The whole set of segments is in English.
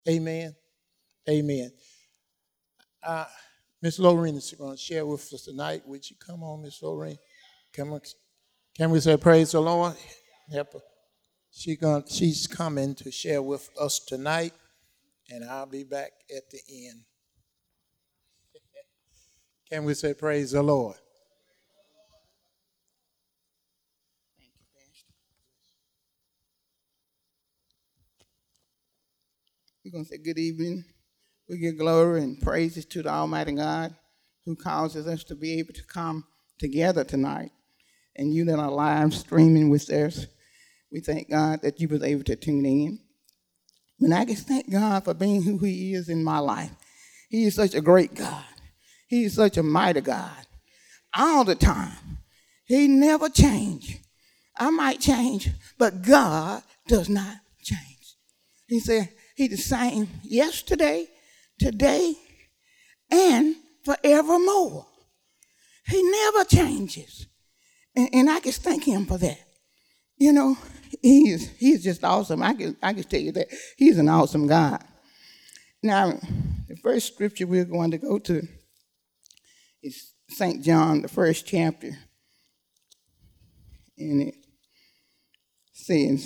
Amen. Amen. Uh, Miss Lorraine is going to share with us tonight. Would you come on, Miss Lorraine? Come on. Can we say praise the Lord? Help her. She's coming to share with us tonight, and I'll be back at the end. Can we say praise the Lord? Thank you, Pastor. We're going to say good evening. We give glory and praises to the Almighty God who causes us to be able to come together tonight. And you that are live streaming with us, we thank God that you was able to tune in. And I just thank God for being who he is in my life. He is such a great God. He is such a mighty God. All the time. He never changed. I might change, but God does not change. He said he's the same yesterday, today, and forevermore. He never changes. And I just thank him for that. You know, he's just awesome. I can tell you that. He's an awesome God. Now, the first scripture we're going to go to is St. John, the first chapter. And it says,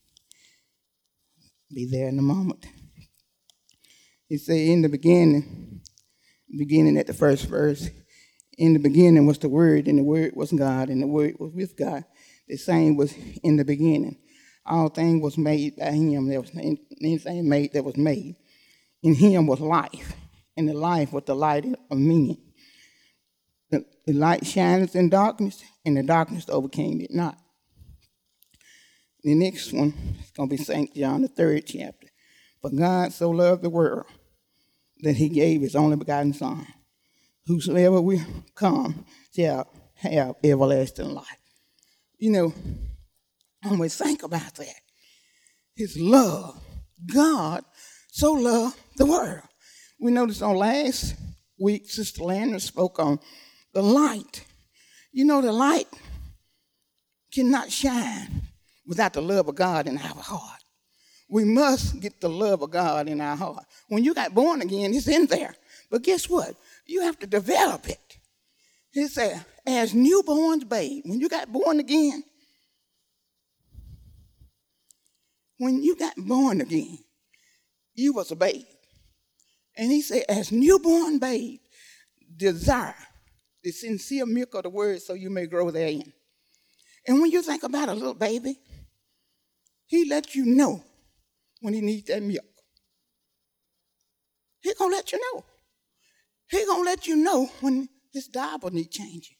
be there in a moment. It says, in the beginning at the first verse, in the beginning was the Word, and the Word was God, and the Word was with God. The same was in the beginning. All things was made by him. There was anything made that was made. In him was life, and the life was the light of men. The light shines in darkness, and the darkness overcame it not. The next one is going to be St. John, the third chapter. For God so loved the world that he gave his only begotten Son. Whosoever will come shall have everlasting life. You know, when we think about that, his love, God so loved the world. We noticed on last week, Sister Landon spoke on the light. You know, the light cannot shine without the love of God in our heart. We must get the love of God in our heart. When you got born again, it's in there. But guess what? You have to develop it. He said, as newborns babe, when you got born again, you was a babe. And he said, as newborn babe, desire the sincere milk of the word so you may grow therein. And when you think about a little baby, he lets you know when he needs that milk. He gonna let you know. He gonna let you know when his diaper needs changing.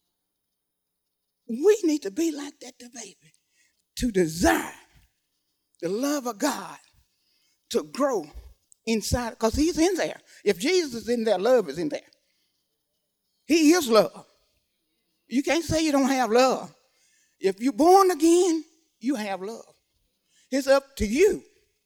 We need to be like that to baby, to desire the love of God to grow inside, because he's in there. If Jesus is in there, love is in there. He is love. You can't say you don't have love. If you're born again, you have love. It's up to you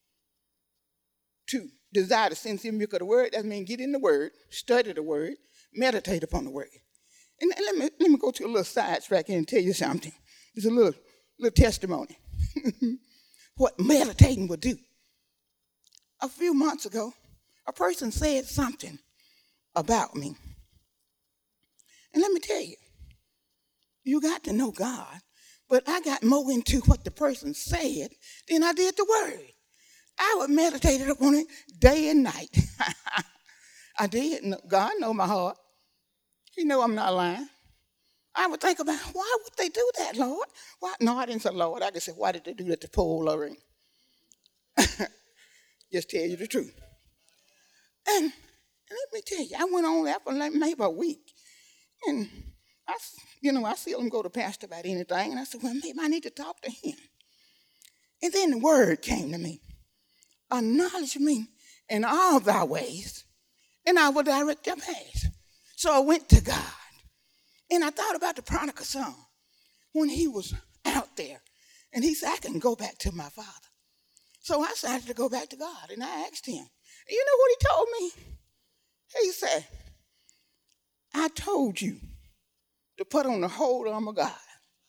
to desire the sincere milk of the word. That means get in the word, study the word, meditate upon the word. And let me go to a little sidetrack here and tell you something. It's a little testimony. What meditating will do. A few months ago, a person said something about me. And let me tell you, you got to know God, but I got more into what the person said than I did the word. I would meditate upon it day and night. I did. God know my heart. He know I'm not lying. I would think about, why would they do that, Lord? Why? No, I didn't say Lord. I just said, why did they do that to poor Lorraine? Just tell you the truth. And let me tell you, I went on there for maybe a week. And I see them go to pastor about anything. And I said, well, maybe I need to talk to him. And then the word came to me. Acknowledge me in all thy ways, and I will direct your paths. So I went to God. And I thought about the prodigal son when he was out there. And he said, I can go back to my father. So I decided to go back to God. And I asked him. You know what he told me? He said, I told you to put on the whole armor of God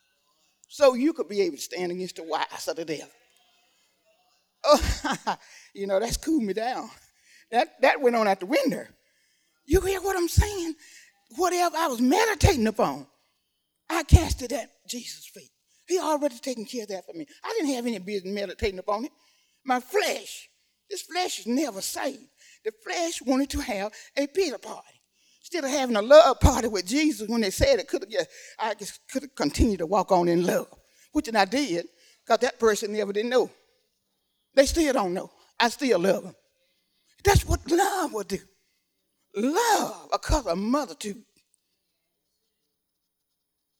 so you could be able to stand against the wiles of the devil. Oh, That's cooled me down. That went on out the window. You hear what I'm saying? Whatever I was meditating upon, I cast it at Jesus' feet. He already taken care of that for me. I didn't have any business meditating upon it. My flesh, this flesh is never saved. The flesh wanted to have a pity party. Instead of having a love party with Jesus when they said it, I just could have continued to walk on in love, which I did, because that person never did know. They still don't know. I still love them. That's what love will do. Love will cause a multitude